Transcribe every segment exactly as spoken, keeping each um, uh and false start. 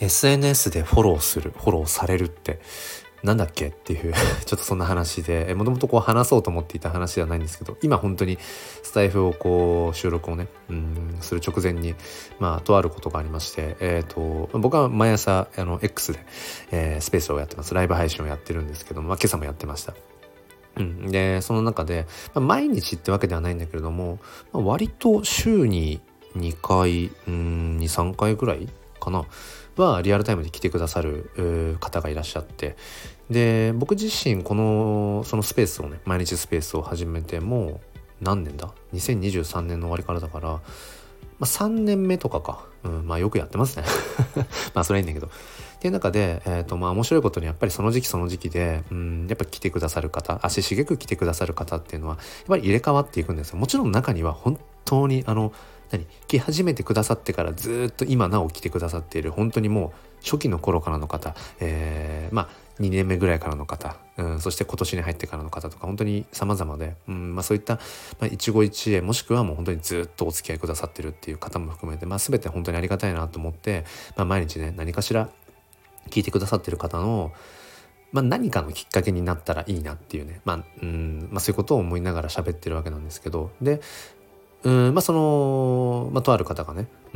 エスエヌエス でフォローするフォローされるってなんだっけっていうちょっとそんな話で、もともとこう話そうと思っていた話ではないんですけど、今本当にスタイフをこう収録をねうんする直前にまあとあることがありまして、えっと僕は毎朝あの X で、えー、スペースをやってます。ライブ配信をやってるんですけども、まあ、今朝もやってました。うん、でその中で、まあ、毎日ってわけではないんだけれども、まあ、割と週ににかいうんにさんかいぐらいかなはリアルタイムで来てくださる方がいらっしゃって、で僕自身このそのスペースをね毎日スペースを始めてもう何年だにせんにじゅうさんねんの終わりからだから、まあ、さんねんめとかか、うん、まあよくやってますねまあそれはいいんだけどっていう中で、えーとまあ面白いことにやっぱりその時期その時期で、うん、やっぱ来てくださる方、足しげく来てくださる方っていうのはやっぱり入れ替わっていくんですよ。もちろん中には本当にあの何来始めてくださってからずっと今なお来てくださっている、本当にもう初期の頃からの方、えー、まあにねんめぐらいからの方、うん、そして今年に入ってからの方とか本当に様々で、うんまあ、そういった、まあ、一期一会もしくはもう本当にずっとお付き合いくださってるっていう方も含めて、まあ、全て本当にありがたいなと思って、まあ、毎日ね何かしら聞いてくださってる方の、まあ、何かのきっかけになったらいいなっていうね、まあうんまあ、そういうことを思いながら喋ってるわけなんですけど、でうんまあその、まあ、とある方がねうん、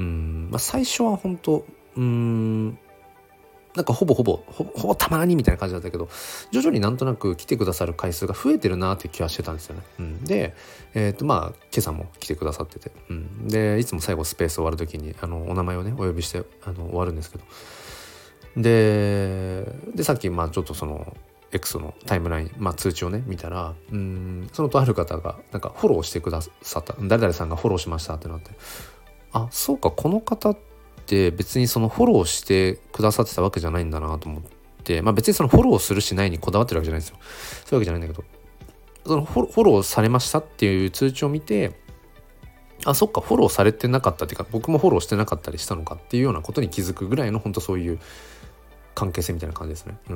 まあ、最初は本当うんなんかほぼほぼほぼほぼたまにみたいな感じだったけど、徐々になんとなく来てくださる回数が増えてるなっていう気はしてたんですよね。うん、で、えーとまあ今朝も来てくださってて、うん、でいつも最後スペース終わる時にあのお名前をねお呼びしてあの終わるんですけど、ででさっきまあちょっとその X のタイムライン、まあ、通知をね見たら、うんそのとある方がなんかフォローしてくださった、誰々さんがフォローしましたってなって、あそうかこの方って別にそのフォローしてくださってたわけじゃないんだなと思って、まあ別にそのフォローするしないにこだわってるわけじゃないんですよ。そういうわけじゃないんだけど、そのフォローされましたっていう通知を見て、あそっかフォローされてなかったっていうか僕もフォローしてなかったりしたのかっていうようなことに気づくぐらいの本当そういう関係性みたいな感じですね。うん、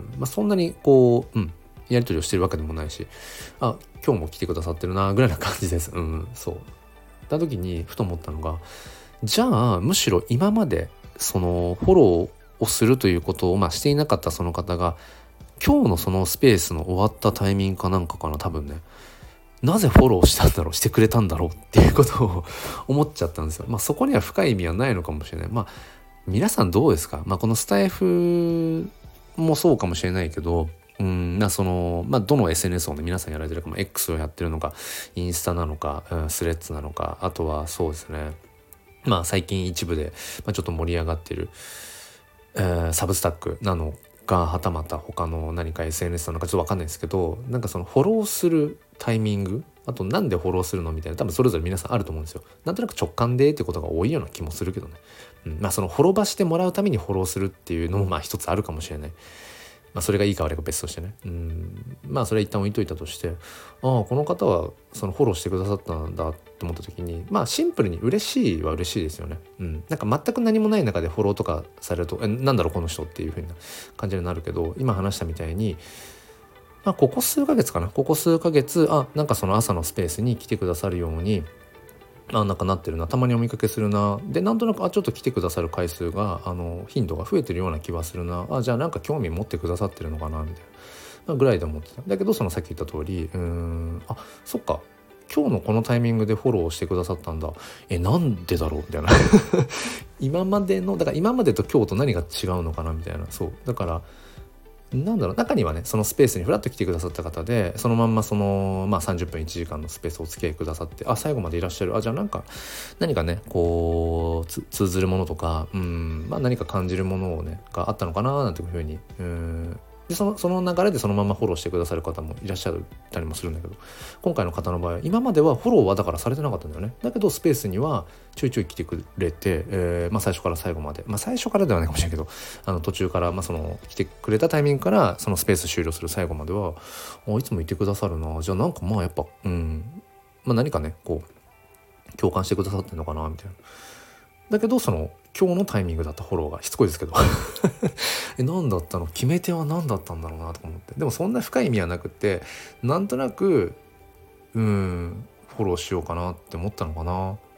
まあ、そんなにこう、うん、やり取りをしてるわけでもないし、あ、今日も来てくださってるなぐらいな感じです。うん、そう。た時にふと思ったのが、じゃあむしろ今までそのフォローをするということをまあしていなかったその方が、今日のそのスペースの終わったタイミングかなんかかな、多分ね。なぜフォローしたんだろう、してくれたんだろうっていうことを思っちゃったんですよ。まあそこには深い意味はないのかもしれない。まあ皆さんどうですか？まあこのスタイフもそうかもしれないけど、うんなそのまあどの エスエヌエス をね皆さんやられてるか、まあ、X をやってるのか、インスタなのか、うん、スレッズなのか、あとはそうですね。まあ最近一部で、まあ、ちょっと盛り上がってる、えー、サブスタックなのか、はたまた他の何か エスエヌエス なのかちょっと分かんないですけど、なんかそのフォローするタイミング、あとなんでフォローするのみたいな、多分それぞれ皆さんあると思うんですよ。なんとなく直感でってことが多いような気もするけどね、うん、まあそのフォロバしてもらうためにフォローするっていうのもまあ一つあるかもしれない。まあ、それがいいか悪いか別としてね、うんまあそれ一旦置いといたとして、ああこの方はそのフォローしてくださったんだって思った時に、まあシンプルに嬉しいは嬉しいですよね。うん、なんか全く何もない中でフォローとかされると、えなんだろうこの人っていう風な感じになるけど、今話したみたいに、まあ、ここ数ヶ月かなここ数ヶ月あなんかその朝のスペースに来てくださるようにあなんかなってるな、たまにお見かけするな、でなんとなくあちょっと来てくださる回数があの頻度が増えてるような気はするな、あじゃあなんか興味持ってくださってるのかなみたいな、まあ、ぐらいで思ってた。だけどそのさっき言った通りうーんあそっか今日のこのタイミングでフォローしてくださったんだ、えなんでだろうみたいな今までのだから今までと今日と何が違うのかなみたいな、そうだからなんだろう、中にはねそのスペースにフラッと来てくださった方で、そのまんまその、まあ、さんじゅっぷんいちじかんのスペースをお付き合いくださって、あ最後までいらっしゃる、あじゃあなんか何かねこう通ずるものとか、うん、まあ、何か感じるものをねがあったのかななんていうふうにうんでその、その流れでそのままフォローしてくださる方もいらっしゃったりもするんだけど、今回の方の場合は今まではフォローはだからされてなかったんだよね。だけどスペースにはちょいちょい来てくれて、えーまあ、最初から最後まで、まあ、最初からではないかもしれないけどあの途中から、まあ、その来てくれたタイミングからそのスペース終了する最後まではあいつもいてくださるな、じゃあなんかまあやっぱうん、まあ、何かねこう共感してくださってるのかなみたいな。だけどその今日のタイミングだったフォローがしつこいですけどえ何だったの、決め手は何だったんだろうなとか思って、でもそんな深い意味はなくて、なんとなくうんフォローしようかなって思ったのかな、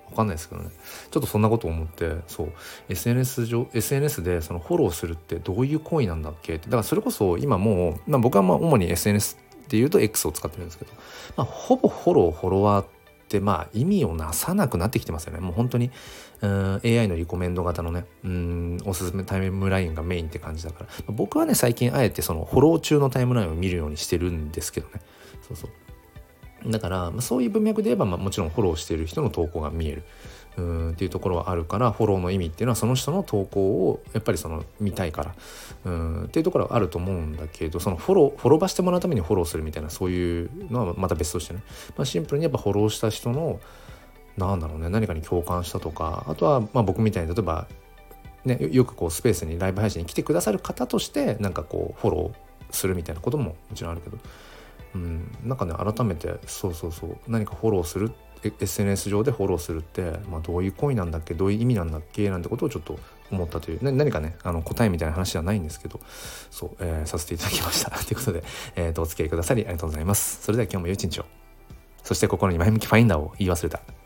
分かんないですけどね、ちょっとそんなことを思って、そう エスエヌエス 上 エスエヌエス でそのフォローするってどういう行為なんだっけって。だからそれこそ今もう、まあ、僕はまあ主に エスエヌエス っていうと X を使ってるんですけど、まあ、ほぼフォローフォロワーってまあ意味をなさなくなってきてますよね。もう本当にうん エーアイ のリコメンド型のね、うんおすすめタイムラインがメインって感じだから、僕はね最近あえてそのフォロー中のタイムラインを見るようにしてるんですけどね。そうそうだから、まあ、そういう文脈で言えば、まあ、もちろんフォローしている人の投稿が見えるうんっていうところはあるから、フォローの意味っていうのはその人の投稿をやっぱりその見たいからうんっていうところはあると思うんだけど、そのフォローフォローバしてもらうためにフォローするみたいなそういうのはまた別としてね、まあ、シンプルにやっぱフォローした人のなんだろうね、何かに共感したとか、あとはまあ僕みたいに例えばね、よくこうスペースにライブ配信に来てくださる方としてなんかこうフォローするみたいなことももちろんあるけど、うん、なんかね改めてそうそうそう何かフォローする エスエヌエス 上でフォローするって、まあ、どういう行為なんだっけ、どういう意味なんだっけなんてことをちょっと思ったという、ね、何かねあの答えみたいな話じゃないんですけど、そう、えー、させていただきましたということで、えー、とお付き合いくださりありがとうございます。それでは今日も良い一日を。そして心に前向きファインダーを言い忘れた。